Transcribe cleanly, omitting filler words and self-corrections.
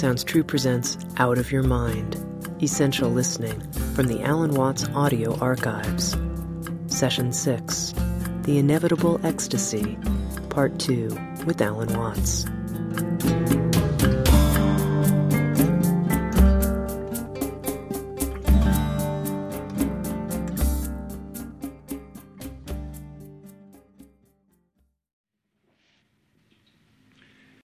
Sounds True presents Out of Your Mind, Essential Listening from the Alan Watts Audio Archives. Session 6, The Inevitable Ecstasy, Part 2 with Alan Watts.